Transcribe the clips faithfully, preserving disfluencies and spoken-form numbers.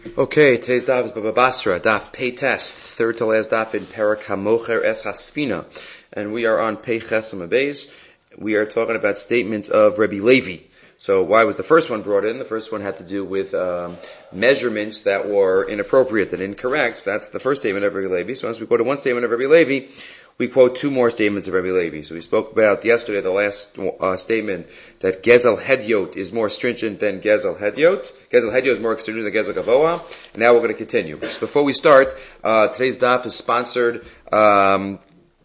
Okay, today's daf is Baba Basra, daf Pei Tes, third to last daf in Perak HaMocher Es Haspina, and we are on Pei Ches Amabeis. We are talking about statements of Rabbi Levi. So why was the first one brought in? The first one had to do with um, measurements that were inappropriate and incorrect. So that's the first statement of Rabbi Levi. So once we go to one statement of Rabbi Levi, we quote two more statements of Rabbi Levi. So we spoke about yesterday, the last uh, statement, that Gezel Hedyot is more stringent than Gezel Hedyot. Gezel Hedyot is more stringent than Gezel Gavoa. And now we're going to continue. Just before we start, uh, today's daf is sponsored um,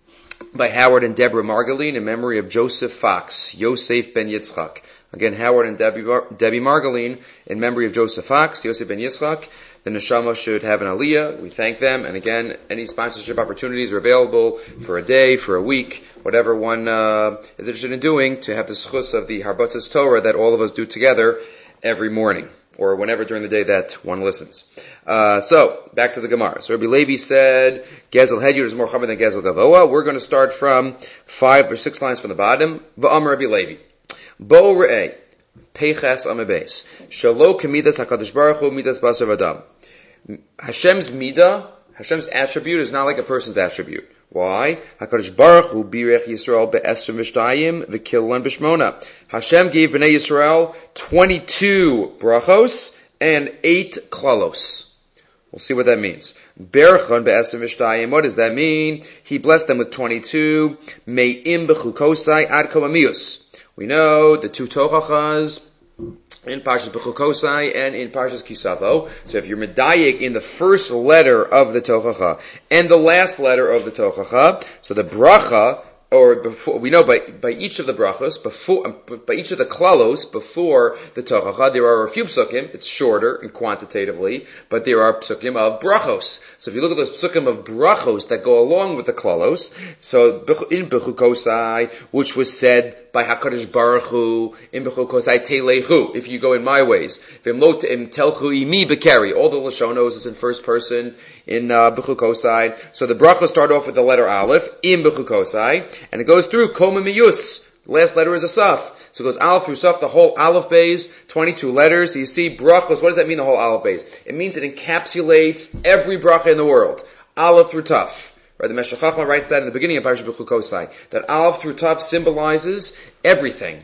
by Howard and Deborah Margaline in memory of Joseph Fox, Yosef ben Yitzchak. Again, Howard and Debbie, Debbie Margaline in memory of Joseph Fox, Yosef ben Yitzchak. The neshama should have an aliyah. We thank them. And again, any sponsorship opportunities are available for a day, for a week, whatever one uh, is interested in doing, to have the schus of the Harbatzas Torah that all of us do together every morning, or whenever during the day that one listens. Uh, so, back to the Gemara. So Rabbi Levi said, Gezel Hedyot is more chamer than Gezel Gavoa. We're going to start from five or six lines from the bottom. V'amar Rabbi Levi. Bo re'eh. Peiches Amabeis. Shalo kemidas HaKadosh Baruch Hu midas basar v'adam. Hashem's midah, Hashem's attribute is not like a person's attribute. Why? HaKadosh Baruch Hu birech Yisrael be'esrim v'shtayim v'killan b'shmona. Hashem gave Bnei Yisrael twenty-two brachos and eight klalos. We'll see what that means. Berachon be'esrim v'shtayim. What does that mean? He blessed them with twenty-two. Me'im b'chukosai ad komamius. We know the two tochachas in Parshas Bechukosai and in Parshas Kisavo. So if you're medayik in the first letter of the tochacha and the last letter of the tochacha, so the bracha, or before, we know by, by each of the brachos, before, by each of the klalos, before the tochacha, there are a few psukim. It's shorter and quantitatively, but there are psukim of brachos. So if you look at those psukim of brachos that go along with the klalos, so in Bechukosai, which was said by HaKadosh Baruch Hu, in Bechukosai Telechu, if you go in my ways, V'im lo te'im telchu imi bekeri, all the Lashonos is in first person, in uh, Bechukosai. So the brachos start off with the letter Aleph, in Bechukosai, and it goes through Kol Mimiyus. Last letter is a Saf. So it goes Aleph through Saf, the whole Aleph base, twenty-two letters. So you see brachos, what does that mean, the whole Aleph base? It means it encapsulates every bracha in the world. Aleph through Taf. Right, the Meshech Chochmah writes that in the beginning of Parashat Bechukosai, that Aleph through Taf symbolizes everything.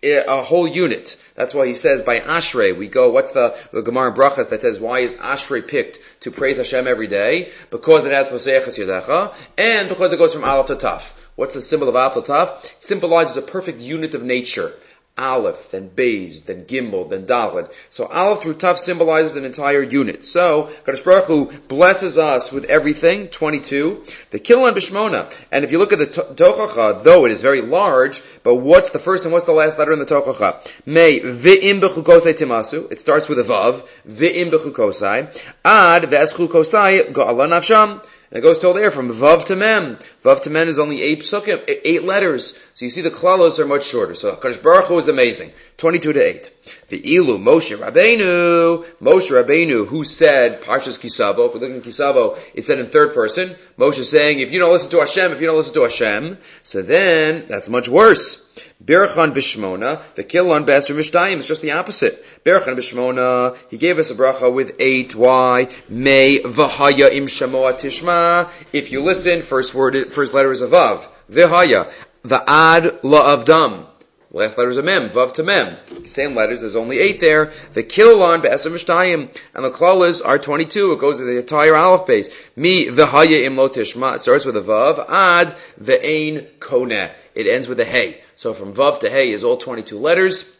A whole unit. That's why he says by Ashrei we go, what's the, the Gemara in Brachas that says why is Ashrei picked to praise Hashem every day? Because it has Voseichas Yodecha, and because it goes from Aleph to Taf. What's the symbol of Aleph to Taf? It symbolizes a perfect unit of nature. Aleph, then Beis, then Gimel, then Dalet. So Aleph through Taf symbolizes an entire unit. So Kadosh Baruch Hu blesses us with everything, twenty-two. The Killan B'Shmona. And if you look at the Tochacha, though it is very large, but what's the first and what's the last letter in the Tochacha? May V'im B'Chukosai Timasu. It starts with a Vav. V'im B'Chukosai. Ad V'Eschukosai Ga'ala Nafsham. And it goes till there from Vav to Mem. Vav to Mem is only eight psukim, eight letters. So you see the klalos are much shorter. So HaKadosh Baruch Hu is amazing. twenty-two to eight. The Ilu Moshe Rabbeinu. Moshe Rabbeinu, who said, Parshas Kisavo, if we look at Kisavo, it said in third person. Moshe saying, if you don't listen to Hashem, if you don't listen to Hashem, so then that's much worse. Berachan Bishmona, the Killan Be'esrim Mishtayim, it's just the opposite. Berachan Bishmona, he gave us a bracha with eight. Why? May V'haya im Shamoa Tishma. If you listen, first word, first letter is a Vav. V'haya. V'ad la'avdam. Last letter is a Mem. Vav to Mem. Same letters, there's only eight there. The Killan Be'esrim Mishtayim. And the Klalas are twenty-two. It goes to the entire Aleph base. Mi V'haya im lo Tishma. It starts with a Vav. Ad V'ein Koneh. It ends with a Hey. So from Vav to Hey is all twenty-two letters.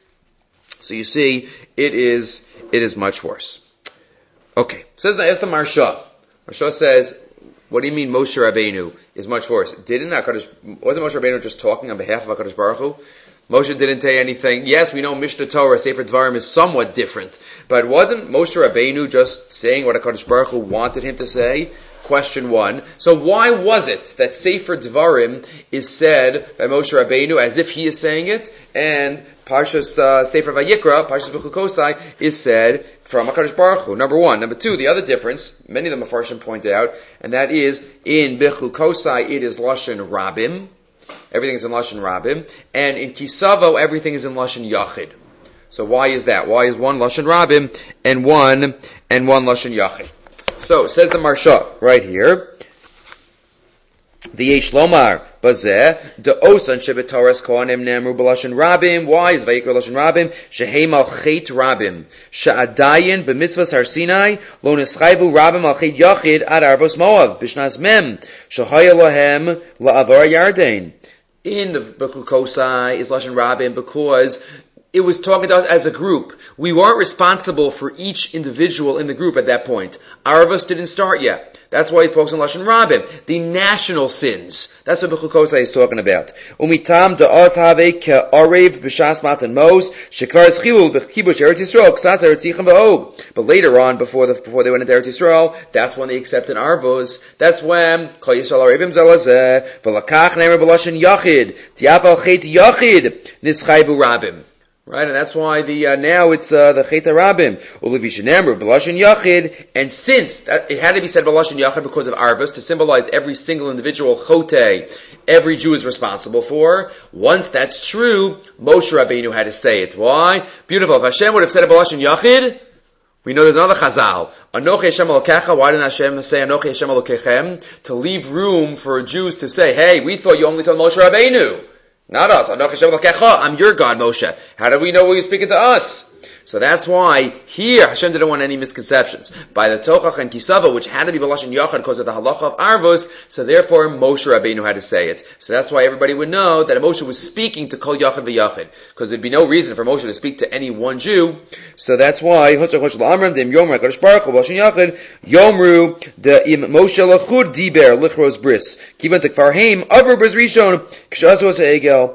So you see, it is, it is much worse. Okay. Says now, ask the Marsha. Marsha says, what do you mean Moshe Rabbeinu is much worse? Didn't HaKadosh, wasn't Moshe Rabbeinu just talking on behalf of HaKadosh Baruch Hu? Moshe didn't say anything. Yes, we know Mishnah Torah, Sefer Dvarim is somewhat different. But wasn't Moshe Rabbeinu just saying what HaKadosh Baruch Hu wanted him to say? Question one. So why was it that Sefer Dvarim is said by Moshe Rabbeinu as if he is saying it, and Parshas uh, Sefer Vayikra, Parshas Bechukosai, is said from HaKadosh Baruch Hu? Number one. Number two, the other difference, many of the Mefarshim point out, and that is, in Bechukosai it is Lashon Rabim, everything is in Lashon Rabim, and in Kisavo everything is in Lashon Yachid. So why is that? Why is one Lashon Rabim and one and one Lashon Yachid. So, says the Marsha right here, V'yesh lomar bazeh the osan shebetoras kohanim nemru b'lashon rabim. Why is vayikra lashon rabim? Shehem al chet rabim she'adayin b'mitzvahs har Sinai lo neschayvu rabim al chet yachid ad arvos moav b'shnas mem shehaya lahem la'avar yarden. In the Bechukosai is lashon rabim because it was talking to us as a group. We weren't responsible for each individual in the group at that point. Arvos didn't start yet. That's why he focused on Lashon Rabim, the national sins. That's what Bechukosai is talking about. Umitam da'az have ke'arev b'shas matan mos shekvar eschilul b'kibush Eretz Yisrael ksas Eretz Yichem v'hog. But later on, before the, before they went into Eretz Yisrael, that's when they accepted Arvos. That's when Kol Yisrael arevim zalazeh v'lakach ne'emer b'Lashon Yachid tiaf al chet Yachid nischayvu Rabim. Right, and that's why the uh, now it's uh, the Chet HaRabim Ulevishanemru B'Lashon Yachid, and since that, it had to be said B'Lashon Yachid because of Arvos to symbolize every single individual Chote every Jew is responsible for. Once that's true, Moshe Rabbeinu had to say it. Why? Beautiful. If Hashem would have said it B'Lashon Yachid, we know there's another Chazal. Anochi Hashem Elokecha. Why didn't Hashem say Anochi Hashem Elokechem? To leave room for Jews to say, "Hey, we thought you only told Moshe Rabbeinu." Not us. I'm your God, Moshe. How do we know he was speaking to us? So that's why here Hashem didn't want any misconceptions. By the Tochach and Kisava, which had to be B'Lashon Yachid because of the halacha of Arvos, so therefore Moshe Rabbeinu had to say it. So that's why everybody would know that Moshe was speaking to Kol Yachid v'Yachid, because there'd be no reason for Moshe to speak to any one Jew. So that's why Yomru the Im Moshe Lachud Diber Lichros Bris Kivan Tekfar Haim Avru Bris Rishon Kshazos Egel,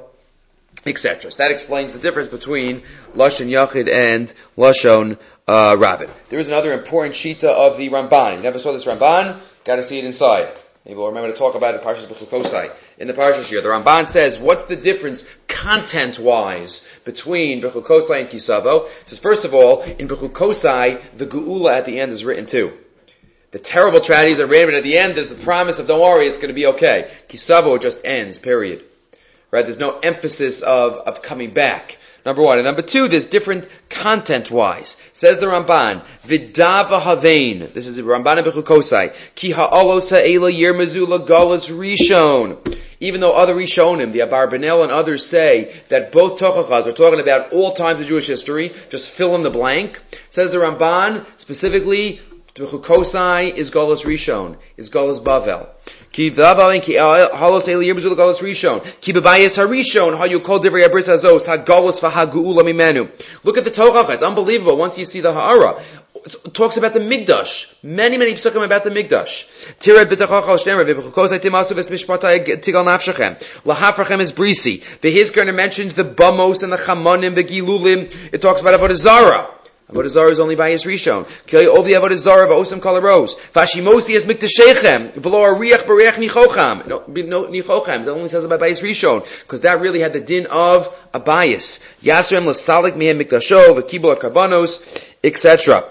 et cetera. So that explains the difference between Lashon Yachid and Lashon uh, Rabim. There is another important shita of the Ramban. If you never saw this Ramban, got to see it inside. Maybe we'll remember to talk about it in Parshas Bechukosai. In the Parshas here, the Ramban says, what's the difference content-wise between Bechukosai and Kisavo? It says, first of all, in Bechukosai, the Geula at the end is written too. The terrible tragedies are written, but at the end there's the promise of, don't worry, it's going to be okay. Kisavo just ends, period. Right? There's no emphasis of, of coming back. Number one. And number two, there's different content-wise. Says the Ramban, Vidava Havein. This is the Ramban of Bechukosai. Ki ha'olos ha'ela yirmazu lagalas rishon. Even though other Rishonim, the Abarbanel and others say that both Tochachas are talking about all times of Jewish history, just fill in the blank. Says the Ramban, specifically, Bechukosai is Golas Rishon, is Golas Bavel. Ki v'avain ki halos eli yirbuzu l'galos rishon. Ki b'bayis harishon ha yukol divrei abris hazos ha galos v'hagu'ula mimenu. Look at the Torah. It's unbelievable. Once you see the Ha'ara, it talks about the Mikdash. Many, many psukim about the Mikdash. Tired b'tachachal shnemer v'b'chukosai timasu v'smishpatai tigal nafshachem. Lahafrachem is brisi. V'hizkar mentions the Bamos and the Chamonim, the Gilulim. It talks about Avodah Zarah. Avodah Zarah is only by his Rishon. K'lei ovdi Avodah Zarah v'osam kol haros. V'ashimosi es miktashechem v'lo ariach b'reach nichocham. No, no nichocham. It only says about by his Rishon, because that really had the din of a bias. Yasrem l'salik mehem miktasho v'kibul karbanos, et cetera.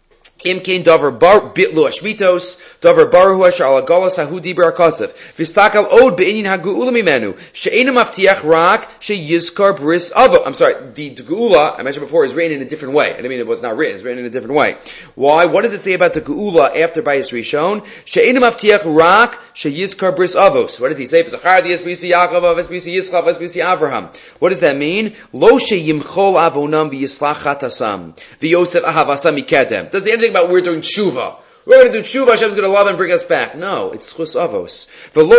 Im kein davar bar bitlu ashmitos davar baru asher ala galas hahu dibra kasev vistakal od beinin haguula mimenu she'ena maftiach rak sheyizkar bris avo. I'm sorry, the geula I mentioned before is written in a different way. I mean, it was not written; it's written in a different way. Why? What does it say about the geula after Bayis Rishon? She'ena maftiach rak sheyizkar bris avos. What does he say? V'zachar di esbisi Yaakov, esbisi Yitzchak, esbisi Avraham. What does that mean? Lo sheyimchol avonam v'yislach chatasam v'yosef ahavasam mikedem. Does it anything about we're doing tshuva? We're going to do tshuva, Hashem's going to love and bring us back. No, it's chus avos.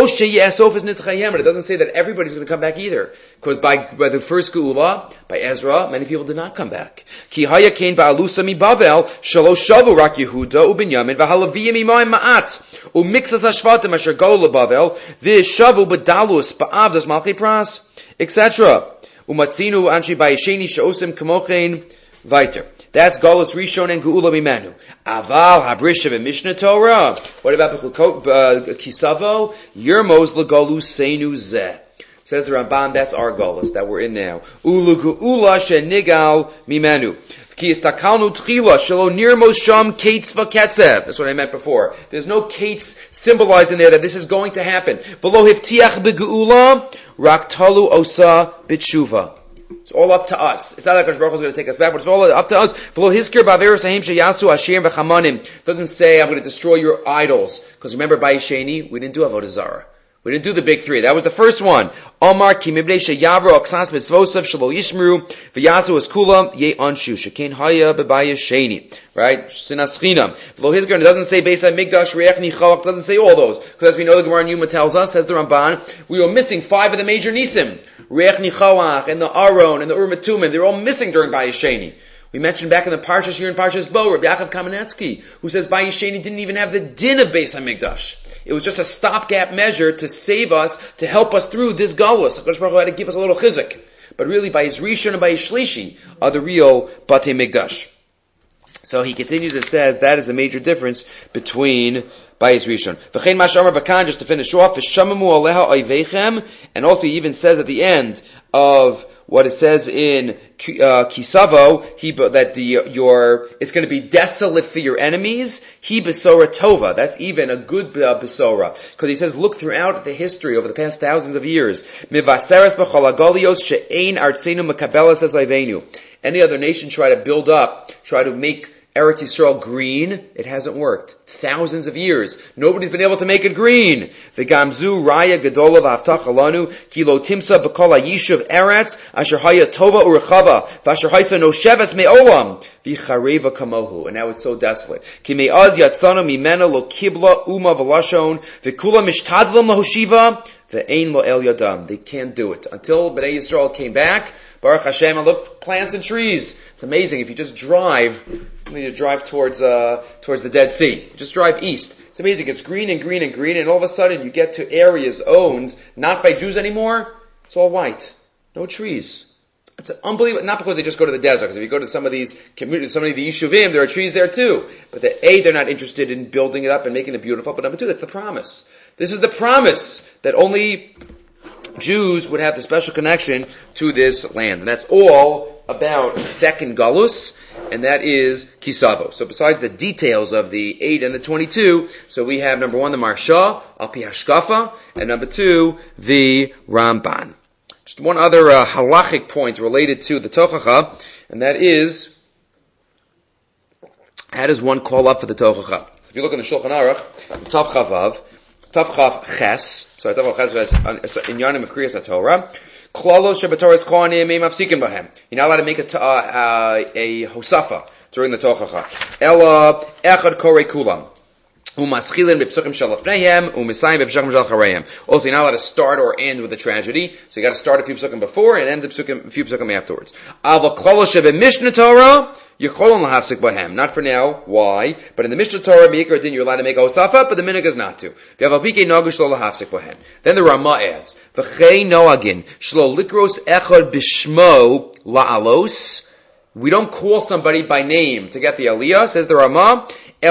It doesn't say that everybody's going to come back either. Because by, by the first geula, by Ezra, many people did not come back. Ki haya kain ba'alusa mi Bavel, shalosh shavu rak Yehuda u'Binyamin v'halaviyim imayim ma'at u'mixas hashvatim asher go leBavel v'shavu b'dalus ba'avdas malchei pras, et cetera. U'matzinu anshi ba'yesheni she'osim kamochein vayter. That's Galus Rishon and Geula Mimenu. Aval Habrisha v'Mishnah Torah. What about uh, Kisavo? Yermos leGalus Seinu Zeh. Says the Ramban, that's our Galus that we're in now. Ulu Geula sheNigal Mimenu. Ki istakalnu tchila shelo nirmos sham kates v'ketzev. That's what I meant before. There's no kates symbolized in there that this is going to happen. V'lo hiftiach b'geula rak talu osa b'tshuva. It's all up to us. It's not like Hakadosh Baruch Hu is going to take us back, but it's all up to us. Doesn't say, I'm going to destroy your idols. Because remember, Bayesheni, we didn't do Avodah Zarah. We didn't do the big three. That was the first one. Omar ki mibnei sheyavro aksas mitzvosav shelo yishmeru v'yasu es kulam ye anshu shekein haya bebayesheni. Right? Sinas chinam. V'lo hizgar, it doesn't say Beis HaMikdash, Reach Nichawach, doesn't say all those. Because as we know, the Gemara in Yuma tells us, says the Ramban, we were missing five of the major nisim. Reach Nichawach and the Aron and the Ur Metumin, they're all missing during Bayesheni. We mentioned back in the Parshas here in Parshas Bo, Rabbi Yaakov Kamenetsky, who says Bayesheni didn't even have the din of Beis HaMikdash. It was just a stopgap measure to save us, to help us through this galus. HaKadosh Baruch Hu had to give us a little chizik. But really, by his Rishon and by his Shlishi are the real Batei Mikdash. So he continues and says that is a major difference between by his Rishon. V'chein ma she'amar bakan, just to finish off, v'shamamu aleha oivechem, and also he even says at the end of what it says in uh, Kisavo, he, that the your it's going to be desolate for your enemies. He besora tova. That's even a good uh, besora, because he says, look throughout the history over the past thousands of years. Mivaseres b'chol hagolios she'ein artzenu mekabelas as oivenu. Any other nation try to build up, try to make Eretz Yisrael green, it hasn't worked. Thousands of years. Nobody's been able to make it green. V'gamzu raya gedola v'havtach alanu ki lo timsa b'kol ha'yishuv eretz asher haya tova urechava v'asher haisa nosheves me'olam v'chareva kamohu. And now it's so desolate. Ki me'az yatzana mimena lo kibla uma v'lashon v'kula mishtadlam lahoshiva v'ein lo el yadam. They can't do it. Until Bnei Yisrael came back, Baruch Hashem, and look, plants and trees. It's amazing. If you just drive, you need to drive towards uh, towards the Dead Sea. Just drive east. It's amazing. It's green and green and green, and all of a sudden you get to areas owned not by Jews anymore. It's all white, no trees. It's unbelievable. Not because they just go to the desert. Because if you go to some of these communities, some of the yishuvim, there are trees there too. But the A, they're not interested in building it up and making it beautiful. But number two, that's the promise. This is the promise that only Jews would have the special connection to this land. And that's all about second galus, and that is Kisavo. So besides the details of the eight and the twenty-two, so we have number one, the Marsha, Al Pi Hashkafa, and number two, the Ramban. Just one other uh, halachic point related to the Tochacha, and that is, how does one call up for the Tochacha? If you look in the Shulchan Aruch, Tav Chavav, Tav Chav Ches, sorry, Tav Chav Ches, in Yanim of Kriyas HaTorah, Klalos Shabatoris Kohanim Meim Afsikin Bahem. You're not allowed to make a, uh, uh, a Hosafa during the Tochacha. Ela Echad Korei Kulam. Umaschilin b'psuchim shalafneihem, umisayim b'psuchim shalchareim. Also, you're not allowed to start or end with a tragedy, so you got to start a few psuchim before and end the psuchim, a few psuchim afterwards. Ava klalos sheb'mishnah Torah, yicholon lahafsik bahem. Not for now. Why? But in the Mishnah Torah, Meikar din, you're allowed to make a hosafa, but the minhag is not to. V'yavapike nagu shlo lahafsik bahem. Then the Rama adds, v'chei noagin shlo likros echad b'shmo la'alos. We don't call somebody by name to get the aliyah, says the Rama.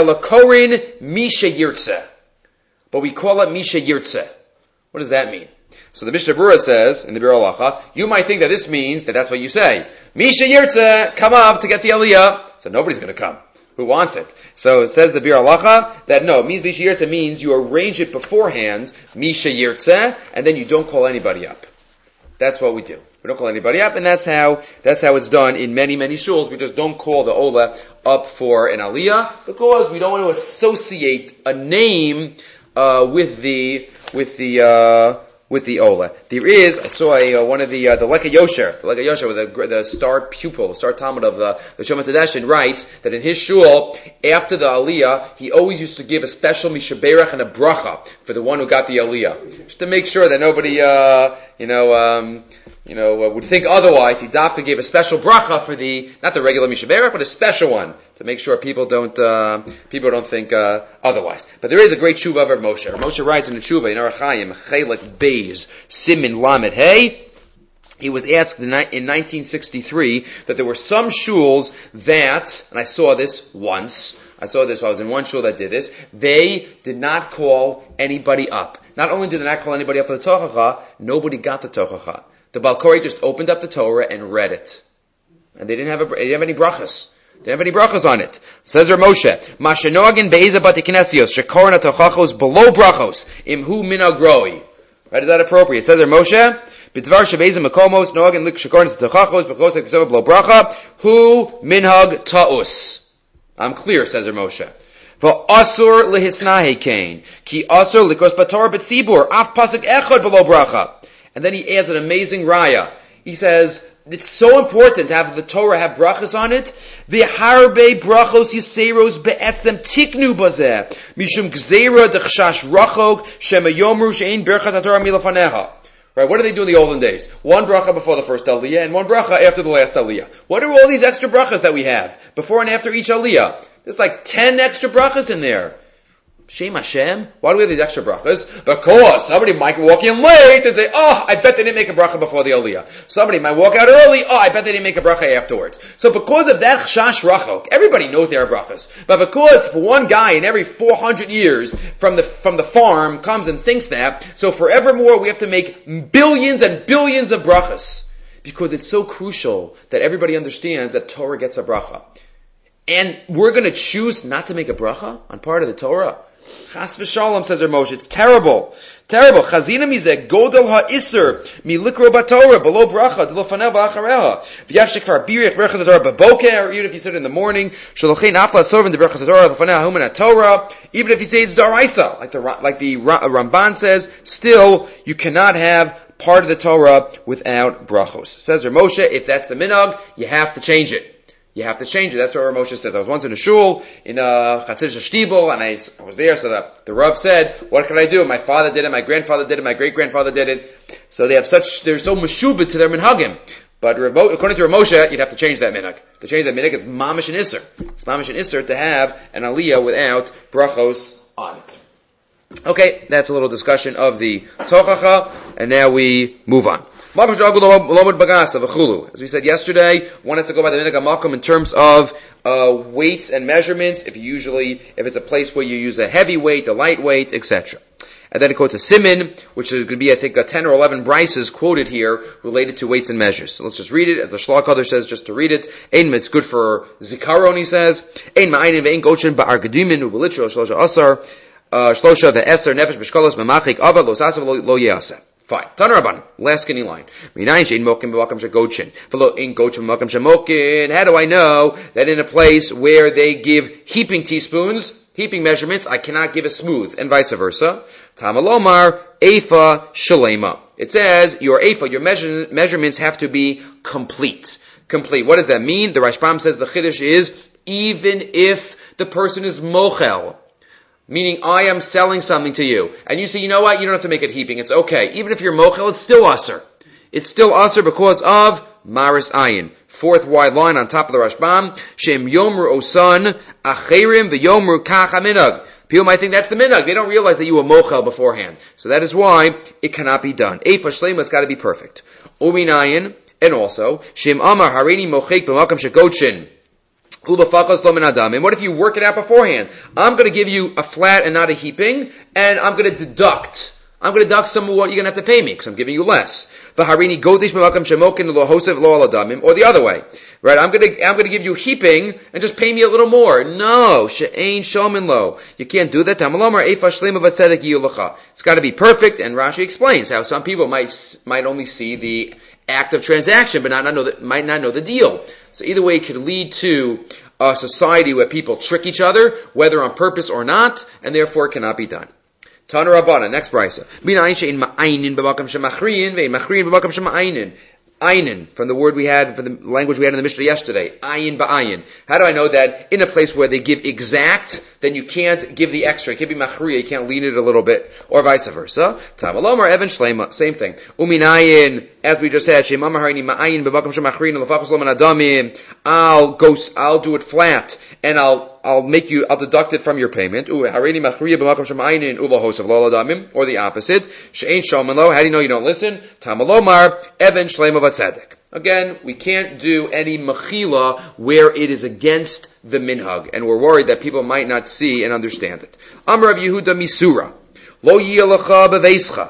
Elakorin Misha Yirtze. But we call it Misha Yirtze. What does that mean? So the Mishnah Berurah says, in the Bir Halacha, you might think that this means that that's what you say. Misha Yirtze, come up to get the Aliyah. So nobody's going to come. Who wants it? So it says the Bir Halacha that no, it means Misha Yirtze means you arrange it beforehand, Misha Yirtze, and then you don't call anybody up. That's what we do. We don't call anybody up, and that's how that's how it's done in many, many shuls. We just don't call the Ola up for an Aliyah because we don't want to associate a name uh, with the with the uh, with the Ola. There is I saw a, uh, one of the uh, the Leka Yosher, the Leka Yosher, with the, the star pupil, the star Talmud of the the Shomas Hadeshin, writes that in his shul after the Aliyah he always used to give a special mishaberach and a bracha for the one who got the Aliyah, just to make sure that nobody uh, you know. Um, You know, uh, would think otherwise. He dafka gave a special bracha for the, not the regular mishaberach, but a special one to make sure people don't, uh, people don't think uh, otherwise. But there is a great tshuva of Moshe. Moshe writes in the tshuva in Orach Chaim, Chelik Beis Simin Lamed Hey. He was asked in nineteen sixty-three that there were some shuls that, and I saw this once. I saw this. I was in one shul that did this. They did not call anybody up. Not only did they not call anybody up for the tochacha, nobody got the tochacha. The Baal Korei just opened up the Torah and read it. And they didn't have a, they didn't have any brachas. They didn't have any brachas on it. Says Rav Moshe, Mashenoagin be'eza batiknesios, shekorin ha'tochachos below brachos, imhu min agroi. Right, is that appropriate? Says Rav Moshe, B'dvar shebezim makomos noagin lik shekornis techachos b'chosek b'seva b'lo bracha hu minhag ta'us. I'm clear, says Moshe. V'asur lehisnahe kain ki asur likos bator b'tzibur af pasuk echad b'lo bracha. And then he adds an amazing raya. He says, it's so important to have the Torah have brachas on it. V'harbe brachos yiseros be'etzem tiknu bazeh. Mishum gzeira d'chshash rachog shema yomru she'ein berchat HaTorah milafaneha. Right, what do they do in the olden days? One bracha before the first aliyah and one bracha after the last aliyah. What are all these extra brachas that we have before and after each aliyah? There's like ten extra brachas in there. Shem Hashem, why do we have these extra brachas? Because somebody might walk in late and say, oh, I bet they didn't make a bracha before the aliyah. Somebody might walk out early, oh, I bet they didn't make a bracha afterwards. So because of that chashash rachok, everybody knows there are brachas. But because for one guy in every four hundred years from the, from the farm comes and thinks that, so forevermore we have to make billions and billions of brachas. Because it's so crucial that everybody understands that Torah gets a bracha. And we're going to choose not to make a bracha on part of the Torah. Chas v'shalom, says Rav Moshe. It's terrible. Terrible. Chazina mizeh godel ha'isser milikro b'Torah below bracha d'lofaneh v'achareha. V'yav shekvar birich berachas haTorah b'boker, or even if you said it in the morning, shalochein afla sorvin de berachas haTorah l'faneh ha'umen haTorah. Even if you say it's daraisa, like the like the Ramban says, still you cannot have part of the Torah without brachos. Says Rav Moshe, if that's the minhag, you have to change it. You have to change it. That's what Rav Moshe says. I was once in a shul, in a Hasidic shtibel, and I, I was there, so the, the Rav said, what can I do? My father did it, my grandfather did it, my great-grandfather did it. So they have such, they're so meshubed to their minhagim. But according to Rav Moshe, you'd have to change that minhag. To change that minhag, it's mamish and isser. It's mamish and isser to have an aliyah without brachos on it. Okay, that's a little discussion of the tochacha, and now we move on. As we said yesterday, one has to go by the minhag hamakom in terms of uh, weights and measurements. If you usually, if it's a place where you use a heavy weight, a light weight, et cetera. And then it quotes a siman, which is going to be, I think, a ten or eleven brises quoted here related to weights and measures. So let's just read it, as the Shlach Kadosh says, just to read it. Ein, it's good for zikaron, he says. Ein ma'aynin ve'ein gochin ba'argedumin u'belitro shlosha asar shlosha ve'eser nefesh b'shkolos memachik ava lo sasav lo yeaseh. Fine. Tanaraban. Last skinny line. How do I know that in a place where they give heaping teaspoons, heaping measurements, I cannot give a smooth, and vice versa? Tamalomar, Eifa Shalema. It says, your Eifa, your measure, measurements have to be complete. Complete. What does that mean? The Rashbam says the Chiddush is, even if the person is mochel, meaning I am selling something to you, and you say, you know what, you don't have to make it heaping, it's okay. Even if you're mochel, it's still usher. It's still usher because of maris ayin. Fourth wide line on top of the Rashbam, Shem yomru osan, acherim v'yomru kach aminag. People might think that's the minhag. They don't realize that you were mochel beforehand. So that is why it cannot be done. Eifa shlema, it's got to be perfect. Uminayin, and also, Shem amar harini mochek b'makam shegochin. And what if you work it out beforehand? I'm going to give you a flat and not a heaping, and I'm going to deduct. I'm going to deduct some of what you're going to have to pay me, because I'm giving you less. Or the other way. Right? I'm going to, I'm going to give you heaping, and just pay me a little more. No. She'ain shomin lo. You can't do that. It's got to be perfect, and Rashi explains how some people might, might only see the act of transaction, but not, not know that, might not know the deal. So either way, it could lead to a society where people trick each other, whether on purpose or not, and therefore it cannot be done. Tana Rabbana, next brisa. Ayin, from the word we had, from the language we had in the Mishnah yesterday. Ayin ba'ayin. How do I know that in a place where they give exact, then you can't give the extra. It can't be machriya, you can't lean it a little bit, or vice versa. Tamalom or Evan Shlema, same thing. Uminayin, as we just had, Shemamar harini ma'ayin b'bakam shemachrin l'fachos lo manadamim. I'll go, I'll do it flat, and I'll, I'll make you, I'll deduct it from your payment. Or the opposite. She'ain shomalo. How do you know you don't listen? Tamalomar, Evan Shlema v'tzedek. Again, we can't do any mechila where it is against the minhag, and we're worried that people might not see and understand it. Amar Rav Yehuda Misura, lo yiyalacha beveischa.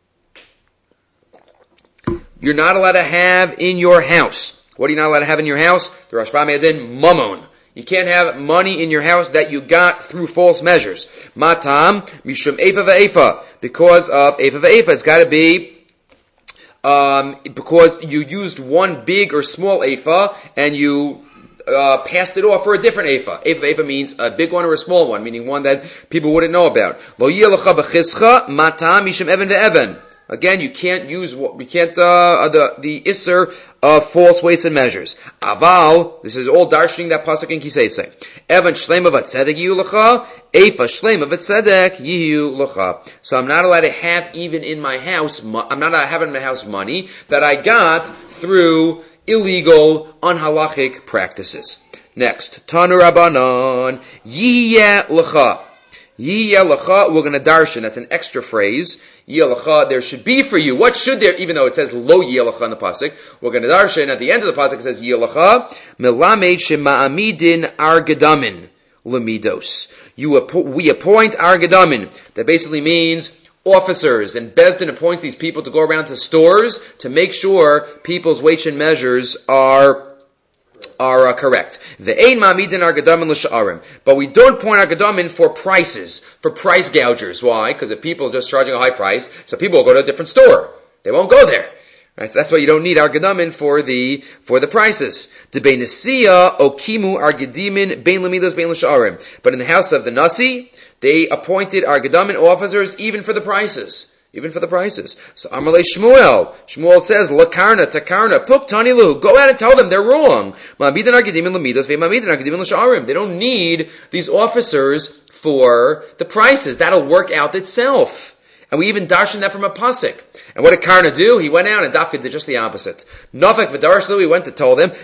You're not allowed to have in your house. What are you not allowed to have in your house? The Rashbam adds in mammon. You can't have money in your house that you got through false measures. Matam mishum eifa ve'eifa, because of eifa ve'eifa. It's got to be um, because you used one big or small ephah and you uh, passed it off for a different ephah. Ephah, ephah means a big one or a small one, meaning one that people wouldn't know about. Lo yeh lecha b'chischa mata mishum even ve'even. Again, you can't use what we can't uh, the the isser of false weights and measures. Aval, this is all darshaning that pasuk in Kiseisei. Evan shleima v'tzedek yihu lecha, efa shleima v'tzedek yihu lecha. So I'm not allowed to have even in my house. I'm not allowed to have in my house money that I got through illegal, unhalachic practices. Next, Tanu Rabbanon yiyeh lecha. Yiyeh lecha, we're going to darshan. That's an extra phrase. Yiyeh lecha, there should be for you. What should there, even though it says lo yiyeh lecha in the pasuk, we're going to darshan. At the end of the pasuk it says yiyeh lecha, melamed shema'amidin argedamin lemidos. You, we appoint argedamin. That basically means officers, and Bezdin appoints these people to go around to stores to make sure people's weights and measures are are uh, correct. Ve'ein ma'amidin argedamin l'sha'arim. But we don't point argedamin for prices, for price gougers. Why? Because if people are just charging a high price, so people will go to a different store. They won't go there. Right? So that's why you don't need argedamin for the for the prices. Debein nesiya okimu argedimin bein lemidos bein l'sha'arim. But in the house of the nasi, they appointed argedamin officers even for the prices. Even for the prices. So Amalei Shmuel. Shmuel says, Lakarna, Takarna, Puk Tanilu. Go out and tell them they're wrong. They don't need these officers for the prices. That'll work out itself. And we even darshan that from a pasuk. And what did Karna do? He went out and Dafka did just the opposite. Nafek v'darshlu, he went to tell them,